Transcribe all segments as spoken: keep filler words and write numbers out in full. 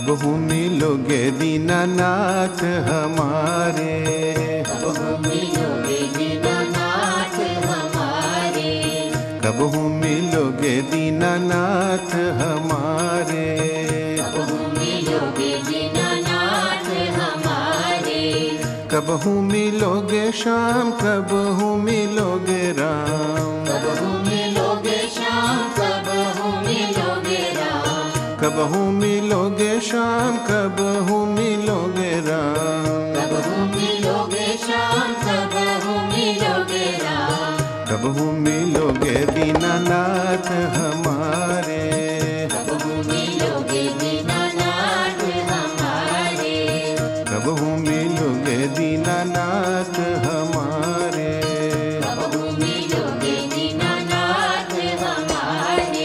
कबहू मिलोगे दीनानाथ हमारे, कबहू मिलोगे दीनानाथ हमारे, कबहू मिलोगे दीनानाथ हमारे, कबहू मिलोगे दीनानाथ हमारे, कबहू मिलोगे श्याम कबहू मिलोगे राम, कबहू मिलोगे श्याम कबहू मिलोगे राम, कबहू मिलोगे श्याम कबहू मिलोगे राम, कबहू मिलोगे श्याम कबहू मिलोगे राम, कबहू मिलोगे दीनानाथ हमारे, कबहू मिलोगे दीनानाथ हमारे, कबहू मिलोगे दीनानाथ हमारे। कबहू मिलोगे दीनानाथ हमारे।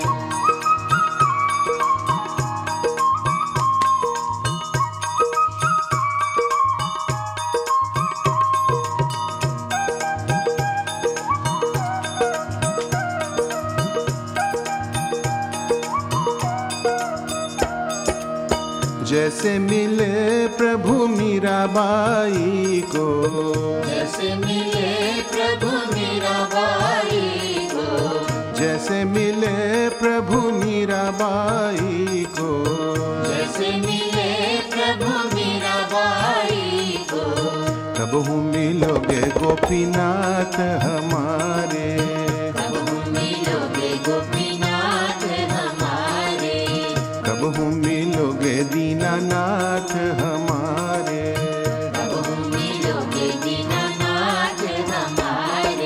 जैसे मिले प्रभु मीराबाई को, जैसे मिले प्रभु मीराबाई को, जैसे मिले प्रभु मीराबाई को, जैसे मिले प्रभु मीराबाई को, कबहू मिलोगे गोपीनाथ हमारे, कबहू मिलोगे गोपीनाथ हमारे, कबहू मिलोगे दीनानाथ हमारे, कबहू मिलोगे दीनानाथ हमारे।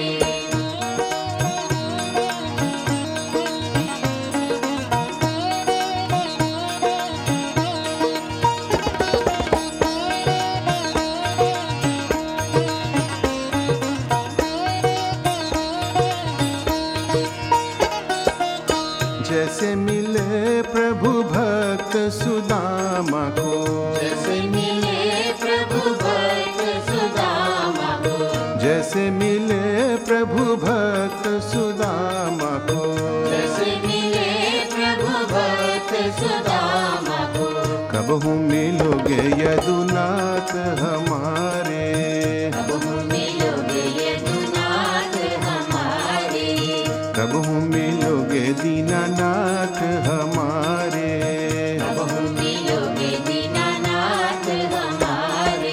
जैसे मिले प्रभु भक्त सुदामा को, जैसे मिले प्रभु भक्त सुदामा को, जैसे मिले प्रभु भक्त सुदामा को, जैसे मिले प्रभु भक्त सुदामा को, कबहू मिलोगे यदुनाथ हमारे, कबहू मिलोगे यदुनाथ हमारे, कबहू मिलोगे दीनानाथ हमारे, कबहू मिलोगे दीनानाथ हमारे।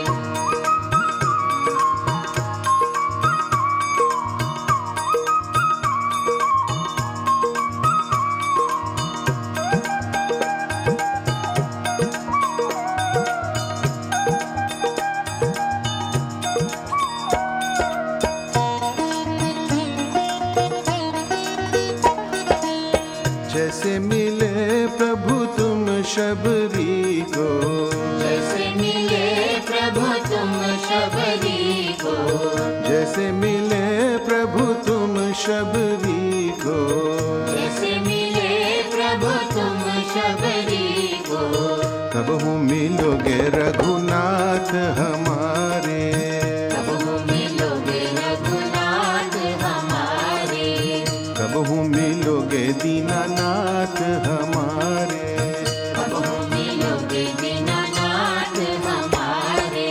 जैसे मिले प्रभु तुम शबरी को, जैसे मिले प्रभु तुम शबरी को, जैसे मिले प्रभु तुम शबरी को, जैसे मिले प्रभु तुम शबरी को, कबहू मिलोगे रघुनाथ हमारे, कबहू मिलोगे रघुनाथ हमारे, कबहू मिलोगे दीनानाथ हमारे, कबहू मिलोगे दीनानाथ हमारे।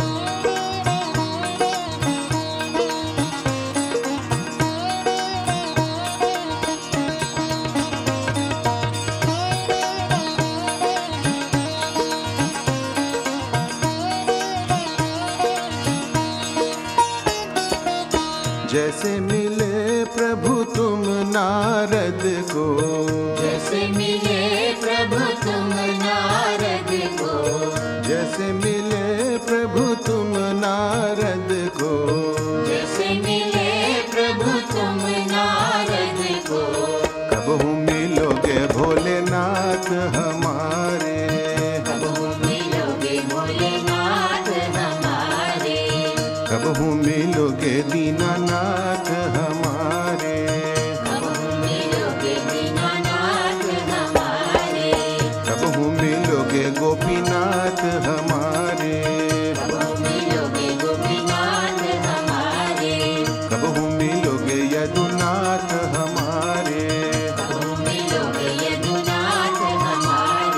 जैसे मिले प्रभु तुम नारद को, जैसे मिले प्रभु तुम नारद को, जैसे मिले प्रभु तुम नारद को, जैसे मिले प्रभु तुम नारद को, कबहू मिलोगे भोलेनाथ हमारे, कबहू मिलोगे भोलेनाथ हमारे, कबहू मिलोगे दीनानाथ हमारे, कबहू मिलोगे दीनानाथ हमारे, कबहू मिलोगे गोपीनाथ हमारे, कबहू मिलोगे गोपीनाथ हमारे, कबहू मिलोगे यदुनाथ हमारे, कबहू मिलोगे यदुनाथ हमारे।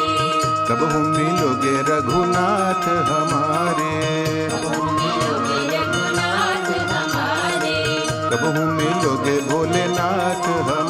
रघुनाथ हमारे। रघुनाथ हमारे कबहू मिलोगे भोलेनाथ हमारे।